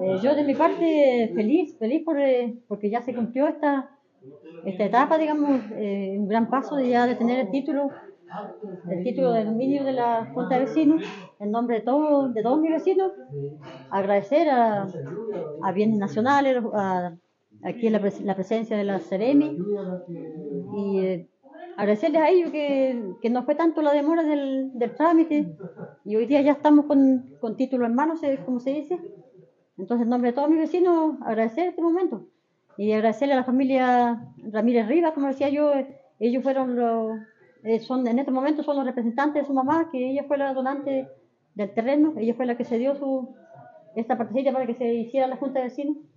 Yo de mi parte feliz porque ya se cumplió esta etapa, digamos, un gran paso de tener el título de dominio de la Junta de Vecinos, en nombre de todos mis vecinos, agradecer a Bienes Nacionales, aquí la presencia de la Ceremi, y agradecerles a ellos que no fue tanto la demora del trámite, y hoy día ya estamos con título en mano, como se dice. Entonces, en nombre de todos mis vecinos, agradecer este momento y agradecerle a la familia Ramírez Rivas, como decía yo, ellos fueron en este momento son los representantes de su mamá, que ella fue la donante del terreno, ella fue la que se dio esta partecita para que se hiciera la Junta de Vecinos.